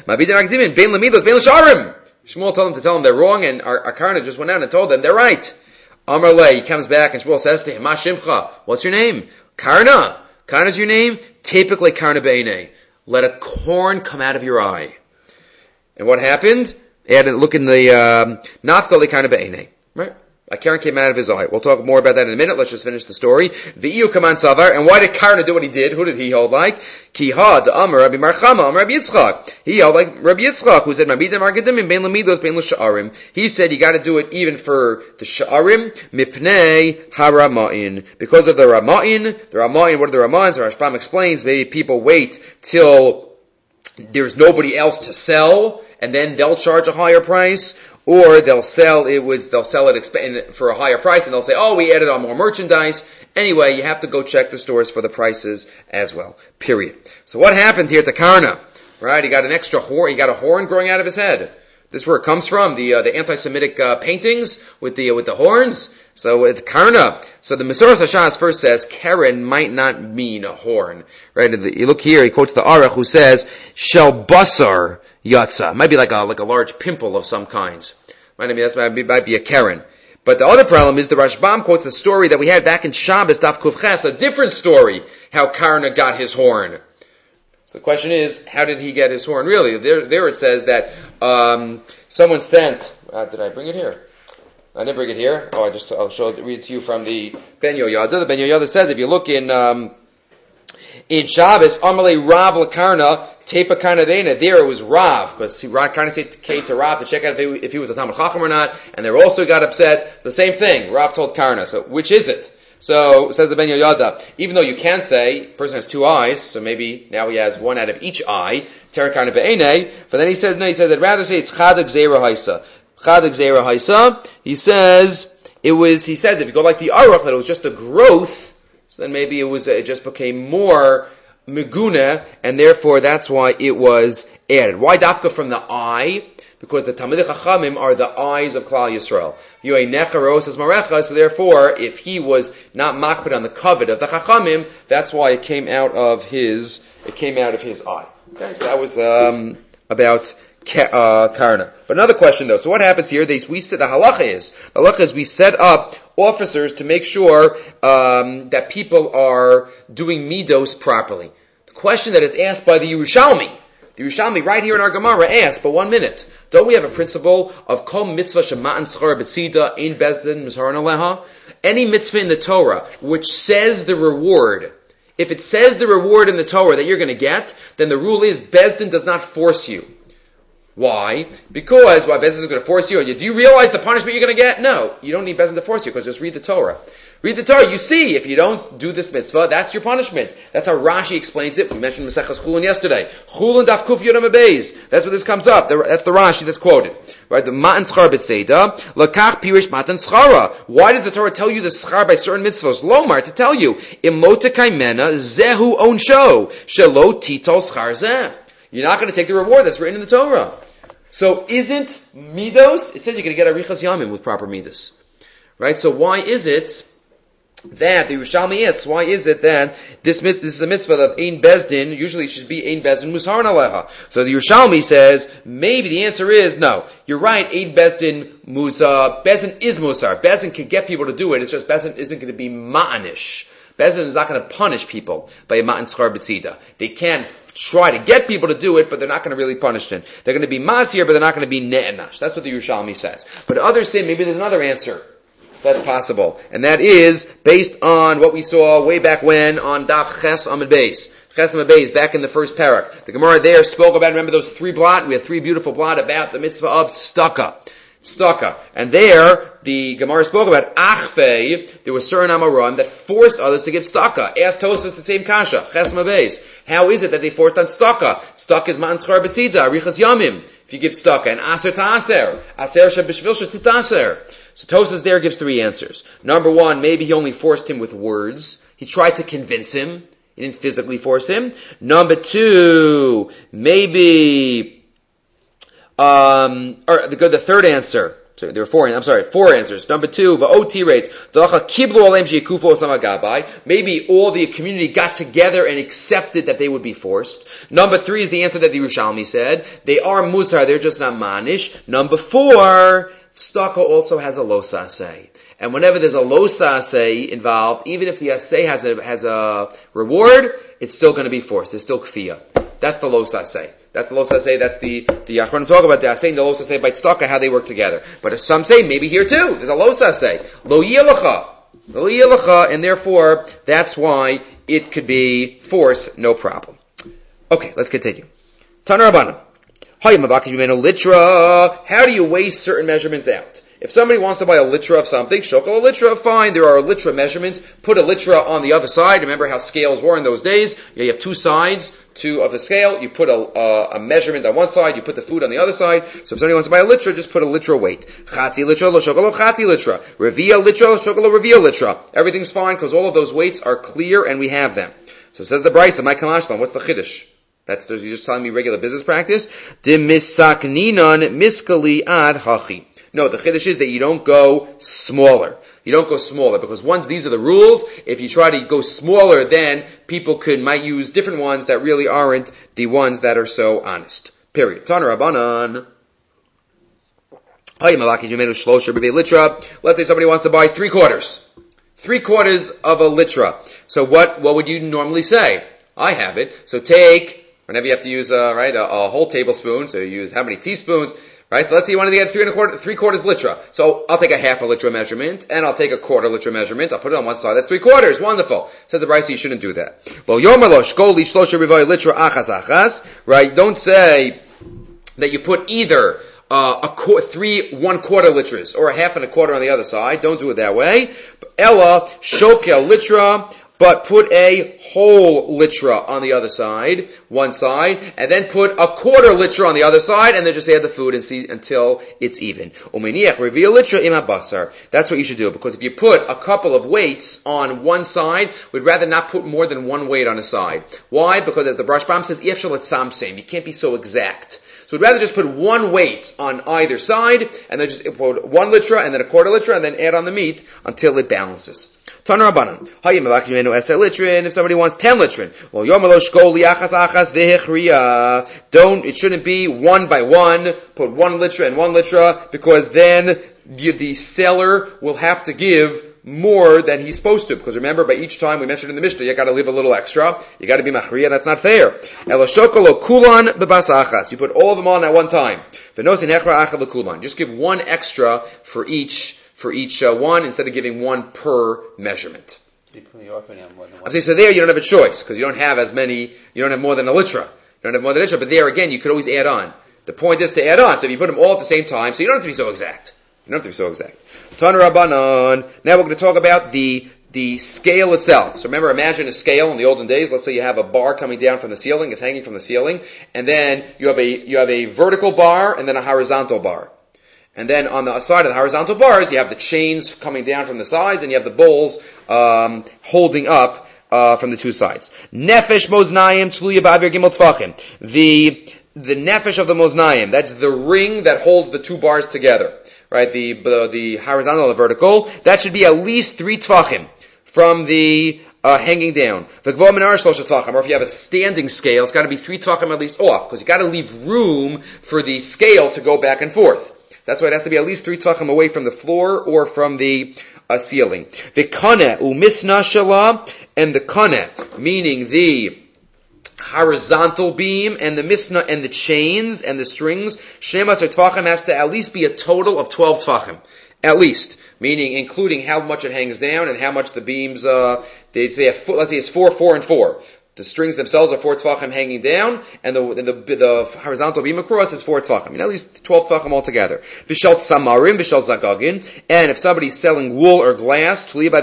Shmuel told them to tell them they're wrong, and our, our Karna just went out and told them they're right. Amar Le, he comes back and Shmuel says to him, Ma Shimcha, what's your name? Karna. Karna's your name? Typically Karna Be'enei. Let a corn come out of your eye. And what happened? Add a look in the, um, Nafka Karna Be'enei. Right? A Karen came out of his eye. We'll talk more about that in a minute. Let's just finish the story. V'iyu kaman savar. And why did Karna do what he did? Who did he hold like? Ki had Amar Rabbi Marchama, Amar Rabbi Yitzchak. He held like Rabbi Yitzchak, who said, Mabidim argedim bein lemidos bein l'sha'arim. He said you got to do it even for the sha'arim, mipnei haramain. Because of the ramain. The ramain, what are the ramains? The Rashbam explains, maybe people wait till there's nobody else to sell, and then they'll charge a higher price. Or they'll sell it was they'll sell it exp- for a higher price, and they'll say, "Oh, we added on more merchandise." Anyway, you have to go check the stores for the prices as well. Period. So what happened here to Karna? Right, he got an extra horn. He got a horn growing out of his head. This is where it comes from. The uh, the anti-Semitic uh, paintings with the uh, with the horns. So with Karna. So the Mesoras Hashas first says Karen might not mean a horn. Right? You look here. He quotes the Aruch who says Shel Basar Yatsa. Might be like a like a large pimple of some kinds. Might be that's might be, might be a Karen. But the other problem is the Rashbam quotes the story that we had back in Shabbos Daf Kuf Ches, a different story, how Karna got his horn. So the question is, how did he get his horn? Really, there there it says that um, someone sent. Uh, did I bring it here? I didn't bring it here. Oh, I just I'll show it, read it to you from the Ben Yoyada. The Ben Yoyada says if you look in um, in Shabbos, Amalei Rav Lakarna. Tepa Karna Dena, there it was Rav, because he Karna said came to Rav to check out if he, if he was a Talmud Chacham or not, and they also got upset. It's the same thing. Rav told Karna. So which is it? So says the Ben Yoyada, even though you can say a person has two eyes, so maybe now he has one out of each eye, Ter Karna Be'enei, but then he says no, he says I'd rather say it's Chadag Zera Haisa. Chadag Zera Haisa. He says it was. He says if you go like the Aruch that it was just a growth, so then maybe it was it just became more Meguna, and therefore that's why it was added. Why dafka from the eye? Because the Talmidei Chachamim are the eyes of Klal Yisrael. Yoei necharos as marecha, so therefore, if he was not makbid on the covet of the Chachamim, that's why it came out of his, it came out of his eye. Okay, so that was um, about uh, Karna. But another question though, so what happens here? They, we said the halacha is, the halacha is we set up officers to make sure um, that people are doing midos properly. The question that is asked by the Yerushalmi, the Yerushalmi right here in our Gemara asks, but one minute, don't we have a principle of kol mitzvah shema'an schar b'tzida ein bezdin mizharon aleha? Any mitzvah in the Torah which says the reward, if it says the reward in the Torah that you're going to get, then the rule is bezdin does not force you. Why? Because, well, Bezdin is going to force you. Do you realize the punishment you're going to get? No. You don't need Bezdin to force you, because just read the Torah. Read the Torah. You see, if you don't do this mitzvah, that's your punishment. That's how Rashi explains it. We mentioned Maseches Chulin yesterday. Chulin daf kuf yud beis. That's where this comes up. That's the Rashi that's quoted. Right? The matan schar b'seida lakach pirish matan schara. Why does the Torah tell you the schar by certain mitzvahs? Lomar, to tell you imota kaimena zehu onsho shelo titol schar zeh. You're not going to take the reward that's written in the Torah. So isn't midos? It says you're going to get arichas yamim with proper midos. Right? So why is it that the Yerushalmi asks, why is it that this this is a mitzvah of Ein Bezdin, usually it should be Ein Bezdin Musharan Alecha. So the Yerushalmi says, maybe the answer is no. You're right, Ein Bezdin Musa, Bezdin is Musar. Bezdin can get people to do it, it's just Bezdin isn't going to be Ma'anish. Bezdin is not going to punish people by a Ma'an Schar B'tzida. They can try to get people to do it, but they're not going to really punish them. They're going to be Masir, but they're not going to be Ne'enash. That's what the Yerushalmi says. But others say maybe there's another answer. That's possible. And that is based on what we saw way back when on Daf Ches Amud Beis. Ches Amud Beis, back in the first parak. The Gemara there spoke about, remember those three blot? We had three beautiful blot about the mitzvah of tzedakah. Tzedakah. And there, the Gemara spoke about Achfei, there was certain Amorim that forced others to give tzedakah. Asked Tosfos the same kasha, Ches Amud Beis. How is it that they forced on tzedakah? Tzedakah is ma'an schar b'tzida, arichas yamim. If you give tzedakah, and aser ta'aser, aser shebishvil shetitaser. So Tosfos there gives three answers. Number one, maybe he only forced him with words. He tried to convince him. He didn't physically force him. Number two, maybe, um, or the, the third answer. So there are four, I'm sorry, four answers. Number two, va'oti rates. Maybe all the community got together and accepted that they would be forced. Number three is the answer that the Yerushalmi said. They are musar, they're just not manish. Number four, tzedakah also has a lo saseh. And whenever there's a lo saseh involved, even if the aseh has a, has a reward, it's still going to be forced. There's still kfiyah. That's the lo saseh. That's the lo saseh, that's the, the Achronim talk about the aseh and the lo saseh by tzedakah, how they work together. But some say, maybe here too, there's a lo saseh. Lo yilacha. Lo yilacha, and therefore, that's why it could be force, no problem. Okay, let's continue. Tana Rabbanan. How do you weigh certain measurements out? If somebody wants to buy a litra of something, shokal a litra, fine, there are litra measurements. Put a litra on the other side. Remember how scales were in those days? You have two sides two of the scale. You put a, a, a measurement on one side, you put the food on the other side. So if somebody wants to buy a litra, just put a litra weight. Chatzi litra, lo shokal chatzi litra. Revia litra, lo shokal revia litra. Everything's fine because all of those weights are clear and we have them. So it says the Brisa, my kamashlan, what's the chiddush? That's, you're just telling me regular business practice. De misakninan miskali ad hachi. No, the chiddush is that you don't go smaller. You don't go smaller, because once these are the rules, if you try to go smaller, then people could, might use different ones that really aren't the ones that are so honest. Period. Tana Rabbanan. Let's say somebody wants to buy three quarters. Three quarters of a litra. So what, what would you normally say? I have it. So take, whenever you have to use, uh, right, a, a whole tablespoon, so you use how many teaspoons, right? So let's say you want to get three and a quarter, three quarters litra. So I'll take a half a litra measurement, and I'll take a quarter litra measurement. I'll put it on one side. That's three quarters. Wonderful. Says the Brisa, you shouldn't do that. Well, yomalosh goli shlosha rivoy litra achas achas. Right? Don't say that you put either uh, a qu- three one quarter litras or a half and a quarter on the other side. Don't do it that way. Ella shokel litra. But put a whole litra on the other side, one side, and then put a quarter litra on the other side, and then just add the food and see until it's even. Umeniach reveal litra im habasar. That's what you should do, because if you put a couple of weights on one side, we'd rather not put more than one weight on a side. Why? Because as the Rashbam says, Yefshal etzam same. You can't be so exact. So we'd rather just put one weight on either side, and then just put one litra, and then a quarter litra, and then add on the meat until it balances. Tana Rabbanan. If somebody wants ten litrin, well, don't, it shouldn't be one by one, put one litra and one litra, because then you, the seller will have to give more than he's supposed to. Because remember, by each time we mentioned in the Mishnah, you gotta leave a little extra. You gotta be machriya, that's not fair. You put all of them on at one time. Just give one extra for each for each uh, one, instead of giving one per measurement. So, you put more than one. I'm saying, so there you don't have a choice, because you don't have as many, you don't have more than a litra. You don't have more than a litra, but there again, you could always add on. The point is to add on, so if you put them all at the same time, so you don't have to be so exact. You don't have to be so exact. Tan Rabbanan. Now we're going to talk about the the scale itself. So remember, imagine a scale in the olden days. Let's say you have a bar coming down from the ceiling. It's hanging from the ceiling, and then you have a you have a vertical bar and then a horizontal bar. And then on the side of the horizontal bars, you have the chains coming down from the sides, and you have the bowls um, holding up uh, from the two sides. Nefesh moznayim tluya ba'avir gimel tvachim. The the nefesh of the moznayim, that's the ring that holds the two bars together, right? The the, the horizontal and the vertical. That should be at least three tvachim from the uh, hanging down. Or if you have a standing scale, it's got to be three tvachim at least off, because you got to leave room for the scale to go back and forth. That's why it has to be at least three tvachim away from the floor or from the uh, ceiling. The kaneh umisna shala, and the kaneh, meaning the horizontal beam, and the misna, and the chains, and the strings, shnemas or tvachim, has to at least be a total of twelve tvachim. At least. Meaning including how much it hangs down and how much the beams, uh, they say, let's say it's four, four, and four. The strings themselves are four tvachim hanging down, and the, and the the horizontal beam across is four tvachim. I mean, at least twelve tvachim altogether. V'shal samarim, v'shal zagagin, and if somebody's selling wool or glass, you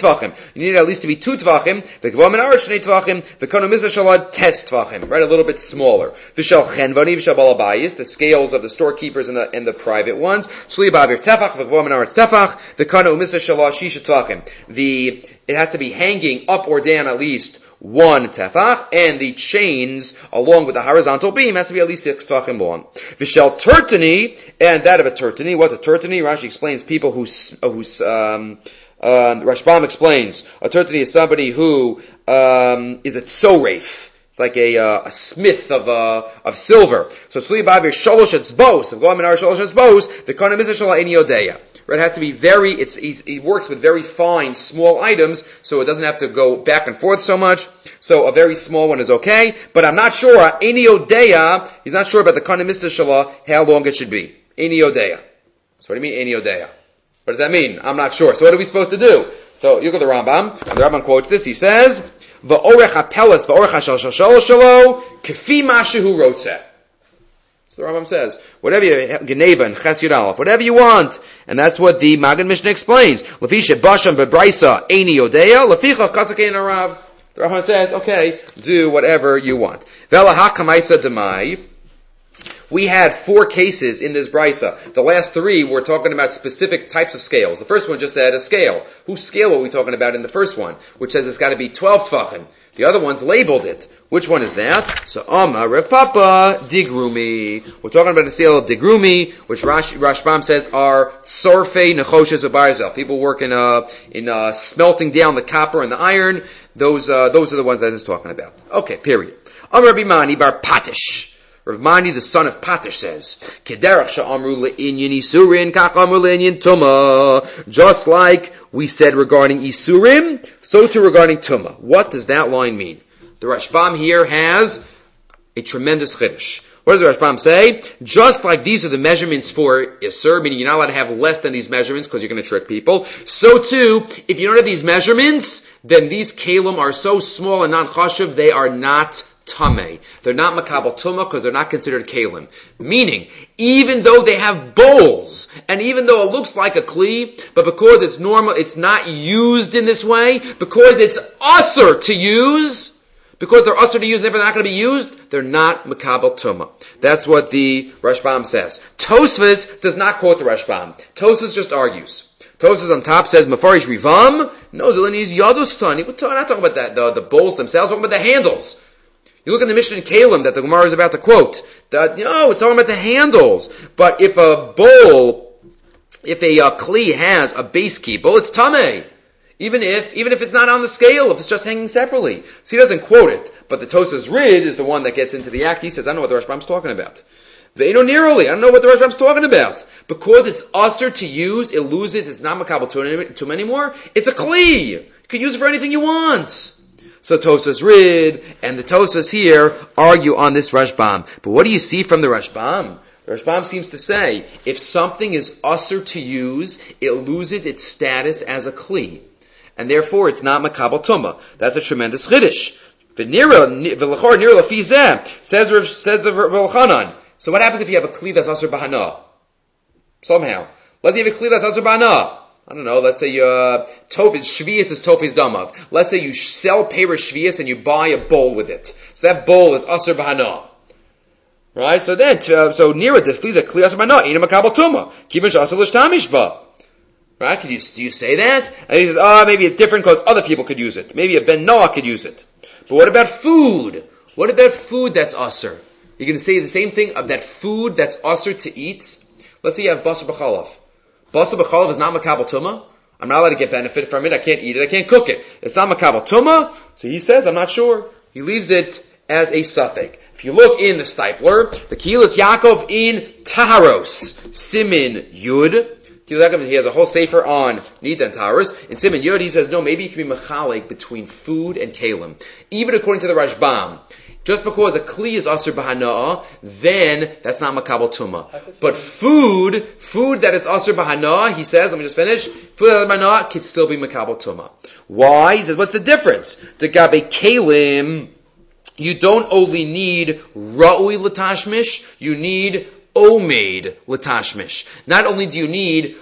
need at least to be two tvachim. V'gvam and aretz shnei tvachim, v'kanu mizah shalad tes tvachim, right, a little bit smaller. V'shal chenvani, v'shal balabayis, the scales of the storekeepers and the and the private ones. Tefach, v'gvam and aretz tefach, v'kanu mizah shalad shisha tvachim. The it has to be hanging up or down at least one tefach, and the chains, along with the horizontal beam, has to be at least six tefachim long. Vishel tertani, and that of a tertani. What's a tertani? Rashi explains people who, who, um, uh, Rashbam explains, a tertani is somebody who, um, is a tzoreif. It's like a, uh, a smith of, uh, of silver. So, tzli ba'avir sholosh etzbos, of go'am in our sholosh etzbos, the kana mizah shala eni yodeya. Right, it has to be very, it's, he works with very fine, small items, so it doesn't have to go back and forth so much. So a very small one is okay, but I'm not sure, Eini Odeya, he's not sure about the Kana Mista Shala, how long it should be. Eini Odeya. So what do you mean, Eini Odeya? What does that mean? I'm not sure. So what are we supposed to do? So you go to the Rambam, and the Rambam quotes this, he says, V'orech hapelas v'orech hashal shal shalo, kefi mashehu rotzeh. So the Rambam says, whatever you, Geneva and Ches Yud Aleph, whatever you want. And that's what the Magen Mishnah explains. Lefisha basham v'braisa eini yodeya, leficha chazakein arav. The Rambam says, okay, do whatever you want. Vela hakamaisa demai. We had four cases in this brisa. The last three were talking about specific types of scales. The first one just said a scale. Whose scale were we talking about in the first one? Which says it's got to be twelve tefachim. The other ones labeled it. Which one is that? So, Amma Rav Papa Digrumi. We're talking about a scale of Digrumi, which Rash, Rashbam says are Sorfei Nechoshes of Barzel. People work in, uh, in, uh, smelting down the copper and the iron. Those, uh, those are the ones that it's talking about. Okay, period. Amma Rabbi Mani Bar Patish. Rav Mani, the son of Patish, says, Kederach sha'amru le'inyin isurin, kach amru le'inyin tumah. Just like we said regarding isurim, so too regarding tumah. What does that line mean? The Rashbam here has a tremendous chiddush. What does the Rashbam say? Just like these are the measurements for isur, meaning you're not allowed to have less than these measurements because you're going to trick people, so too, if you don't have these measurements, then these kalim are so small and non-chashuv, they are not tameh. They're not makabel tumah because they're not considered kalim. Meaning, even though they have bowls, and even though it looks like a kli, but because it's normal, it's not used in this way, because it's usur to use, because they're usur to use and therefore they're not going to be used, they're not makabel tumah. That's what the Rashbam says. Tosfos does not quote the Rashbam. Tosfos just argues. Tosfos on top says, Mefarish Rivam, no, the lineage is Yadustan. We're not talking about that, the, the bowls themselves, we're talking about the handles. You look at the Mishnah in Kalim that the Gemara is about to quote. That, you know, it's talking about the handles. But if a bowl, if a uh, kli has a base kibble, it's tameh. Even if, even if it's not on the scale, if it's just hanging separately. So he doesn't quote it. But the Tosas Rid is the one that gets into the act. He says, I don't know what the Rashbam's talking about. Ve'ino niroli, I don't know what the Rashbam's talking about. Because it's usher to use, it loses, it's not makabel tumah anymore. It's a kli. You can use it for anything you want. So Tosfos Rid and the Tosfos here argue on this Rashbam. But what do you see from the Rashbam? The Rashbam seems to say, if something is usher to use, it loses its status as a kli. And therefore it's not makabel tumah. That's a tremendous chiddush. Says says the Rav Chanan. So what happens if you have a kli that's usher bahana? Somehow. Let's say you have a kli that's asur b'hana. I don't know, let's say uh, tofis, shvius is tofis damav. Let's say you sell paper shvius and you buy a bowl with it. So that bowl is asur b'hana. Right? So then, uh, so near it, the kli is a kli asur b'hana, ina makabel tuma. Kibun sh'asur l'shtamish ba. Right? Could you, do you say that? And he says, oh, maybe it's different because other people could use it. Maybe a ben Noah could use it. But what about food? What about food that's asur? You're going to say the same thing of that food that's asur to eat? Let's say you have basar b'chalav. Basar b'chalav is not makabel tuma. I'm not allowed to get benefit from it. I can't eat it. I can't cook it. It's not makabel tuma. So he says, I'm not sure. He leaves it as a suffix. If you look in the Stipler, the Kehilas Yaakov in Taharos, Simin Yud, he has a whole sefer on Nida and Taharos. In Simin Yud, he says, no, maybe it can be mechalek between food and kalim. Even according to the Rashbam, just because a kli is asur b'hana'ah, then that's not makabel tuma. But food, food that is asur b'hana'ah, he says, let me just finish, food that is b'hana'ah can still be makabel tuma. Why? He says, what's the difference? The gabe kalim, you don't only need ra'ui l'tashmish, you need omeid l'tashmish. Not only do you need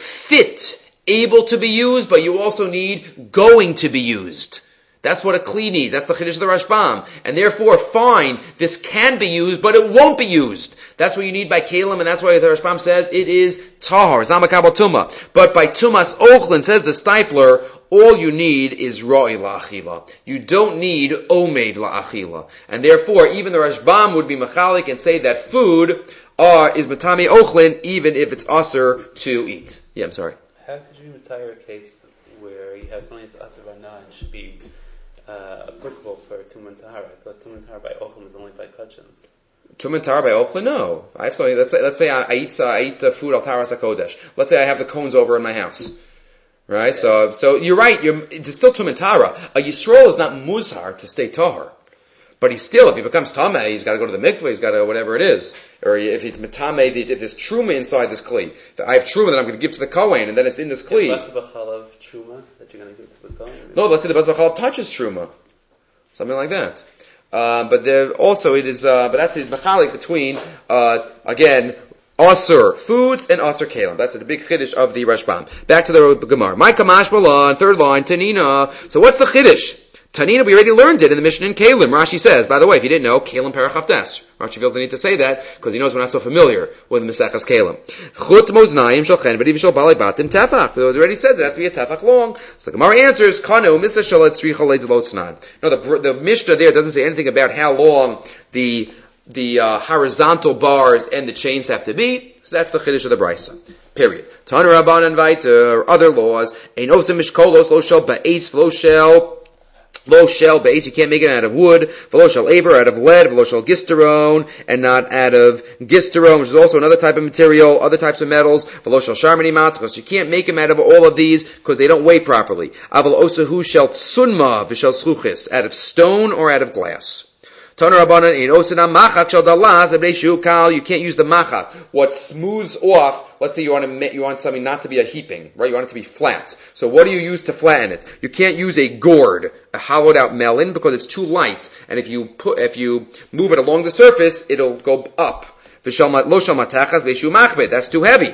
fit, able to be used, but you also need going to be used. That's what a kli needs. That's the chiddush of the Rashbam. And therefore, fine, this can be used, but it won't be used. That's what you need by kalim, and that's why the Rashbam says it is tahar. It's not makabel tuma. But by tumas ochlin, says the Stipler, all you need is ra'i la'achila. You don't need omeid la'achila. And therefore, even the Rashbam would be machalik and say that food uh, is matami ochlin, even if it's asur to eat. Yeah, I'm sorry. How could you retire a case where you have something that's asur b'hana and should be uh, applicable for tuman tahara? I thought tuman tahara by ochlin is only by kachans. Tuman tahara by ochlin? No. I have something. Let's say, let's say I, I eat uh, I eat uh, food al taharas hakodesh. Let's say I have the cones over in my house. Right? Okay. So, so you're right. You're, it's still tuman tahara. A Yisrael is not muzhar to stay tahar. But he's still, if he becomes tameh, he's got to go to the mikveh, he's got to, whatever it is. Or if he's metameh, if there's truma inside this kli. I have truma that I'm going to give to the kohen, and then it's in this kli. Basar b'chalav truma that you're going to give to the kohen? No, let's say the basar b'chalav touches truma. Something like that. Uh, but there, also it is, uh, but that's his mechalik between, uh, again, asur foods and asur kalim. That's the big chiddush of the Rashbam. Back to the Gemara. My kamash b'lan, third line, tanina. So what's the chiddush? Tanina, we already learned it in the Mishnah in Kalim. Rashi says, by the way, if you didn't know, Kalim Parachaftes. Rashi feels the need to say that because he knows we're not so familiar with Mesechas Kalim. Chut moznayim shalchen v'div shal balei batim tefach. It already says it has to be a tefach long. So the Gemara answers, Kanu misah shalet tzricha leidlotznan. No, the the Mishnah there doesn't say anything about how long the the uh, horizontal bars and the chains have to be. So that's the chiddush of the Brisa. Period. Tanu Rabbanan Vaiter, other laws. Ein osim mishkolos lo shel ba'etz lo shel Lo shel base, you can't make it out of wood. V'lo shel aver, out of lead. V'lo shel gisterone, and not out of gisterone, which is also another type of material. Other types of metals. V'lo shel sharmini mat, because you can't make them out of all of these because they don't weigh properly. Aval osahu shel tsunma v'shel schluchis, out of stone or out of glass. You can't use the machak. What smooths off, let's say you want to, you want something not to be a heaping, right? You want it to be flat. So what do you use to flatten it? You can't use a gourd, a hollowed out melon, because it's too light. And if you put, if you move it along the surface, it'll go up. That's too heavy.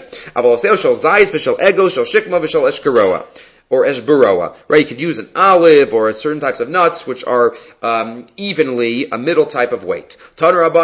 Or eshbaroa, right? You could use an olive or certain types of nuts, which are um, evenly a middle type of weight. You shouldn't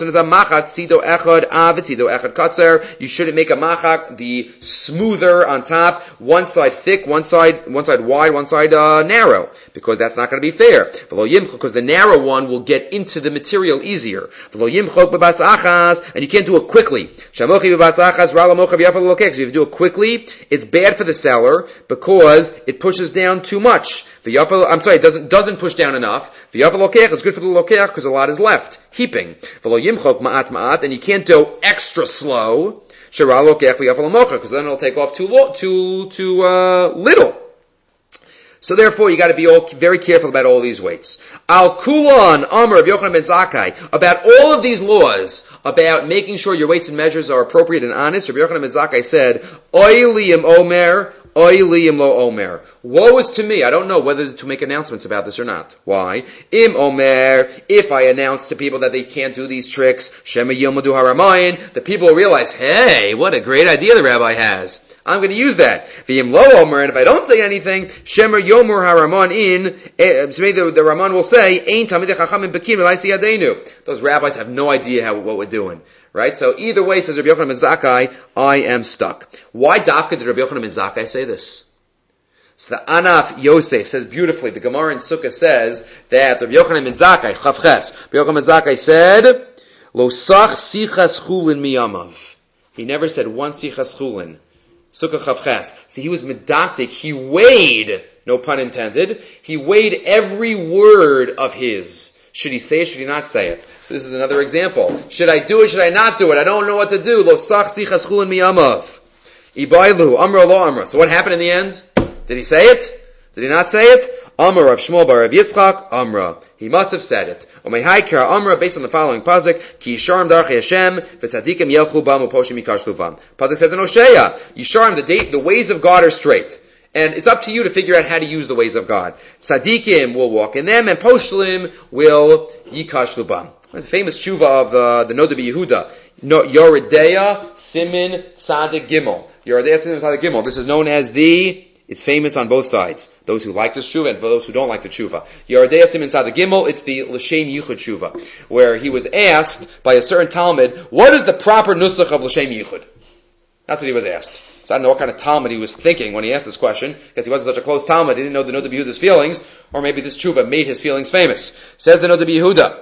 make a machak the smoother on top, one side thick, one side one side wide, one side uh, narrow, because that's not going to be fair. Because the narrow one will get into the material easier. And you can't do it quickly. So if you do it quickly, it's bad for the seller because it pushes down too much. I'm sorry, it doesn't doesn't push down enough. It's good for the lokeach because a lot is left, heaping. And you can't do extra slow, because then it'll take off too lo- too too uh, little. So therefore, you got to be all, very careful about all these weights. Al Kulan Amr of Yochanan ben Zakkai, about all of these laws about making sure your weights and measures are appropriate and honest. Rabbi Yochanan ben Zakkai said, "Oiliyim Omer." Oy li im lo omer. Woe is to me. I don't know whether to make announcements about this or not. Why? Im omer. If I announce to people that they can't do these tricks, shema yilmadu haramayin, the people will realize, hey, what a great idea the rabbi has. I'm going to use that. V'im lo omer, and if I don't say anything, shemer yomer haraman in, so maybe the, the Raman will say, ein tamidei chachamim bekim elaisi yadenu. Those rabbis have no idea how, what we're doing. Right? So either way, says Rabbi Yochanan ben Zakkai, I am stuck. Why dafka did Rabbi Yochanan ben Zakkai say this? So the Anaf Yosef says beautifully, the Gemara in Sukkah says that Rabbi Yochanan ben Zakkai, Chavches, Rabbi Yochanan ben Zakkai said, Lo sach sichas chulin miyamav. He never said one sichas chulin. Sukkah Chavches. See, he was medactic. He weighed, no pun intended, he weighed every word of his. Should he say it? Should he not say it? So this is another example. Should I do it? Should I not do it? I don't know what to do. Lo sach sichas chulin miyamav. Ibailu, amra lo amra. So what happened in the end? Did he say it? Did he not say it? Amra Rav Shmuel bar Rav Yitzchak, Amra. He must have said it. Omei kira Amra, based on the following pasuk, Ki yisharim darchei Hashem, v'tzadikim yelchu bam u'poshim yikashlu bam. Pasuk says in Hosea, Yisharim, the, day, the ways of God are straight. And it's up to you to figure out how to use the ways of God. Tzadikim will walk in them, and Poshlim will yikashlu bam. It's a famous tshuva of uh, the Noda B'Yehuda. No, Yoredeya Simin Tzadik Gimel. Yoredeya Simin Tzadik Gimel. This is known as the It's famous on both sides. Those who like the tshuva and for those who don't like the tshuva. Yerodei Asim inside the Gimel, it's the L'Shem Yichud tshuva, where he was asked by a certain Talmud, what is the proper nusach of L'Shem Yichud? That's what he was asked. So I don't know what kind of Talmud he was thinking when he asked this question, because he wasn't such a close Talmud, he didn't know the Noda B'Yehuda's feelings, or maybe this tshuva made his feelings famous. Says the Noda B'Yehuda,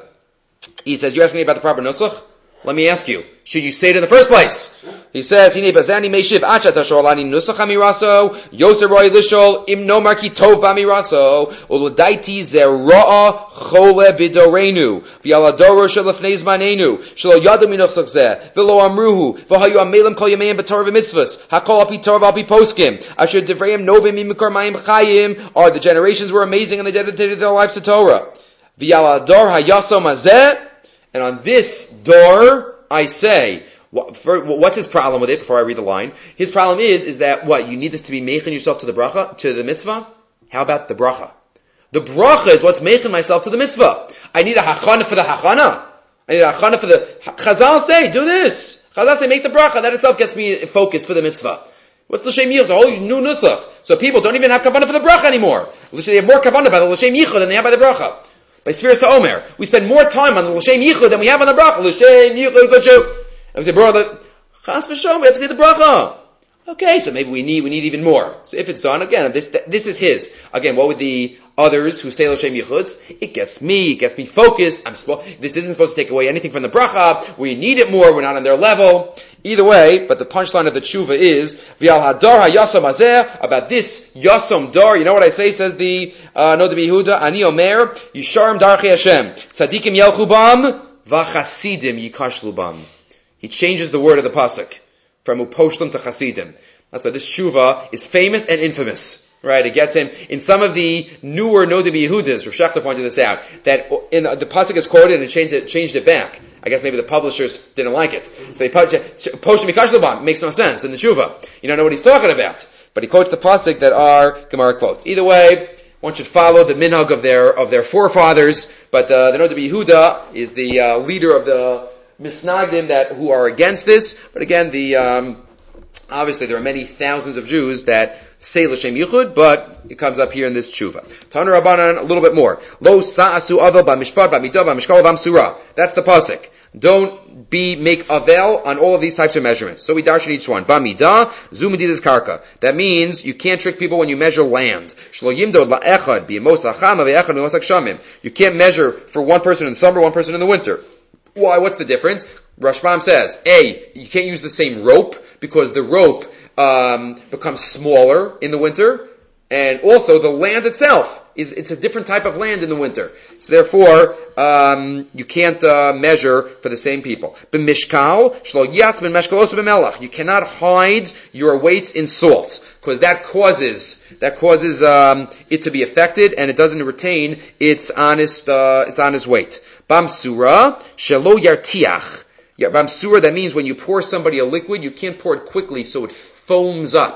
he says, you're asking me about the proper nusach? Let me ask you, should you say it in the first place? He says, Hine bazani meishiv achat hasholani nusach amiraso, yoser roi lishol, im no marki tov bamiraso, uludaiti zera'a chole bidorenu, v'yaladoro shelafnei zmanenu, shelo yadu minochsach zeh, v'lo amruhu, v'hayu amelim kol yameim b'torah v'mitzvahs, hakol api torah api poskim, asher devreim novim imikar mayim chayim, are the generations were amazing and they dedicated their lives to Torah. V'yalador hayasom hazeh, and on this door, I say, what's his problem with it before I read the line? His problem is, is that what? You need this to be meichin yourself to the bracha, to the mitzvah? How about the bracha? The bracha is what's meichin myself to the mitzvah. I need a hachana for the hachana. I need a hachana for the, Chazal say, do this. Chazal say, make the bracha. That itself gets me focused for the mitzvah. What's l'shem yichud? The whole new nusach. So people don't even have kavanah for the bracha anymore. They have more kavanah by the l'shem yichud than they have by the bracha. By Sfiras HaOmer, we spend more time on the L'Shem Yichud than we have on the bracha. L'Shem Yichud, good show. And we say, brother, Chas v'Shalom, we have to say the bracha. Okay, so maybe we need, we need even more. So if it's done, again, this, this is his. Again, what would the others who say L'Shem Yichud? It gets me, it gets me focused. I'm supposed, this isn't supposed to take away anything from the bracha. We need it more, we're not on their level. Either way, but the punchline of the tshuva is, V'al hadar hayasam hazeh, about this yasam dar, you know what I say, says the, uh, Noda B'Yehuda, Ani Omer, Yisharim darchei Hashem, Tzadikim yelchu bam, v'chasidim yikashlu bam. He changes the word of the pasuk, from uposhlim to chasidim. That's why this tshuva is famous and infamous. Right, it gets him in some of the newer Noda B'Yehudas. Rav Shechter pointed this out, that in the pasuk is quoted and changed it, changed it back. I guess maybe the publishers didn't like it. So they post Mikashlubam. Makes no sense in the tshuva. You don't know what he's talking about. But he quotes the pasuk that our Gemara quotes. Either way, one should follow the minhag of their of their forefathers. But uh, the Noda B'Yehuda is the uh, leader of the Misnagdim that who are against this. But again, the um, obviously there are many thousands of Jews that say L'Shem Yichud, but it comes up here in this tshuva. Tanu Rabbanan, a little bit more. Lo sa'asu avel b'mishpat b'midah b'mishkal b'msura. That's the pasuk. Don't be, make avel on all of these types of measurements. So we darshan each one. B'midah, zu medidas karka. That means you can't trick people when you measure land. Shlo yimdod la'echad b'yemos ha'chama v'echad b'yemos ha'kshamim. You can't measure for one person in the summer, one person in the winter. Why? What's the difference? Rashbam says, A, you can't use the same rope, because the rope um, becomes smaller in the winter, and also the land itself is it's a different type of land in the winter. So therefore, um, you can't uh, measure for the same people. B'mishkal shlo yat b'meshkalos b'melach. You cannot hide your weights in salt, because that causes that causes um, it to be affected, and it doesn't retain its honest uh, its honest weight. Bamsura shelo yartiach. Yeah, bamsura, that means when you pour somebody a liquid, you can't pour it quickly so it foams up.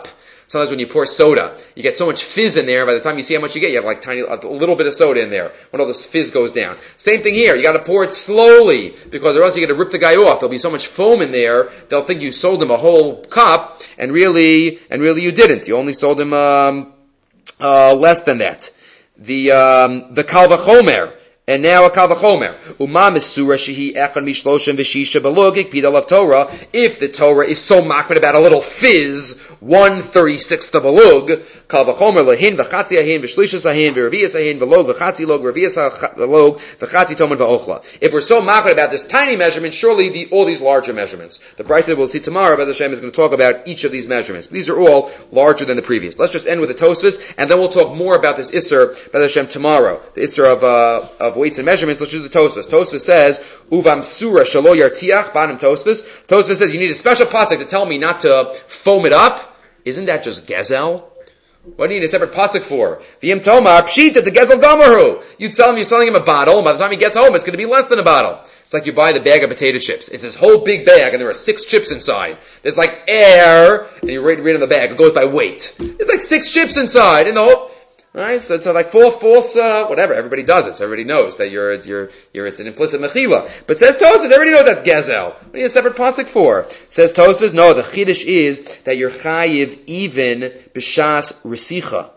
Sometimes when you pour soda, you get so much fizz in there, by the time you see how much you get, you have like tiny, a little bit of soda in there, when all this fizz goes down. Same thing here, you gotta pour it slowly, because or else you're gonna rip the guy off. There'll be so much foam in there, they'll think you sold him a whole cup, and really, and really you didn't. You only sold him, um, uh, less than that. The, um, the Kal V'chomer. And now a Kal V'chomer. Uma Mesura Shehi Echad Mishloshem V'Shisha Belogik Pidal of Torah. If the Torah is so makbid about a little fizz, one thirty-sixth of a lug, Kal V'chomer Lehin V'Chatzi Ahin V'Shlishas Ahin V'Revias Ahin V'Log V'Chatzi Log V'Revias Log V'Chatzi Toman V'Ochla. If we're so makbid about this tiny measurement, surely the, all these larger measurements. The Brisa we'll see tomorrow, B'ez Hashem, is going to talk about each of these measurements. These are all larger than the previous. Let's just end with the Tosfos, and then we'll talk more about this Isser, B'ez Hashem, tomorrow. The Isser of, uh, of weights and measurements. Let's do the Tosfos. Tosfos says, Uvam Surah Shalo Yartiach, Banim Tosfos. Tosfos says, you need a special pasuk to tell me not to foam it up. Isn't that just Gezel? What do you need a separate pasuk for? V'yim Tomar, Pshit, the Gezel Gomaru. You tell him you're selling him a bottle, and by the time he gets home, it's going to be less than a bottle. It's like you buy the bag of potato chips. It's this whole big bag, and there are six chips inside. There's like air, and you read, read on the bag. It goes by weight. There's like six chips inside, in the whole... Right, so so like false, false, uh, whatever. Everybody does it. So everybody knows that you're, you're, you're. It's an implicit mechila. But says Tosfos, everybody knows that's gezel. What do you need a separate pasuk for? Says Tosfos, no. The chiddush is that you're chayiv even b'shas resicha.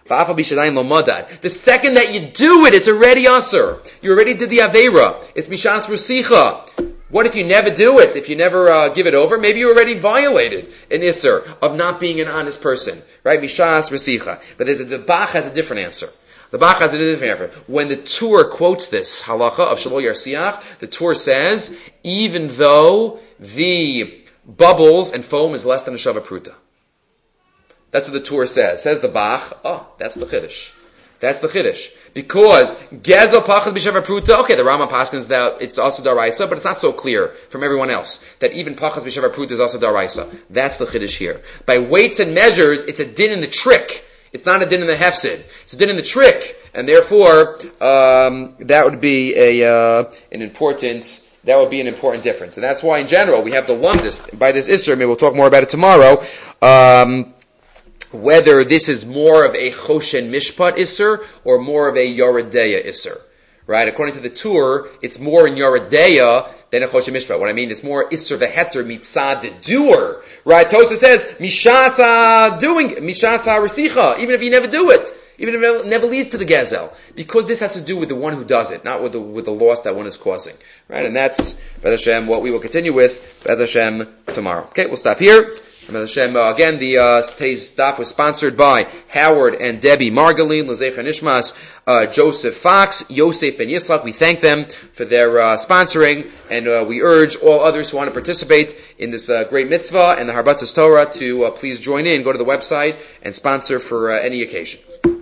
The second that you do it, it's already aser. You already did the aveira. It's b'shas resicha. What if you never do it? If you never uh, give it over, maybe you already violated an isser of not being an honest person, right? Mishas resicha. But there's a, the Bach has a different answer. The Bach has a different answer. When the Tur quotes this halacha of Shelo Yarsiach, the Tur says, even though the bubbles and foam is less than a shava pruta. That's what the Tur says. Says the Bach, oh, that's the chiddush. That's the chiddush. Because gezel pachas b'sheva pruta, okay, the Rambam paskins that it's also daraisa, but it's not so clear from everyone else that even pachas b'sheva pruta is also daraisa. That's the chiddush here. By weights and measures, it's a din in the trick. It's not a din in the hefsid. It's a din in the trick, and therefore um, that would be a uh, an important. That would be an important difference, and that's why in general we have the lumdis by this isser. Maybe we'll talk more about it tomorrow. Um, Whether this is more of a Choshen Mishpat Isser or more of a Yoredeya Isser. Right? According to the Tur, it's more in Yoredeya than a Choshen Mishpat. What I mean is more Isser Veheter Mitzad the doer. Right? Tosha says, Mishasa doing, Mishasa Resicha, even if you never do it. Even if it never leads to the Gezel. Because this has to do with the one who does it, not with the, with the loss that one is causing. Right? And that's, B'ez Hashem, what we will continue with, B'ez Hashem, tomorrow. Okay, we'll stop here. Hashem, uh, again, the uh, today's staff was sponsored by Howard and Debbie Margaline, L'Zecha Nishmas, uh, Joseph Fox, Yosef Ben Yislach. We thank them for their uh, sponsoring, and uh, we urge all others who want to participate in this uh, great mitzvah and the Harbatzas Torah to uh, please join in, go to the website, and sponsor for uh, any occasion.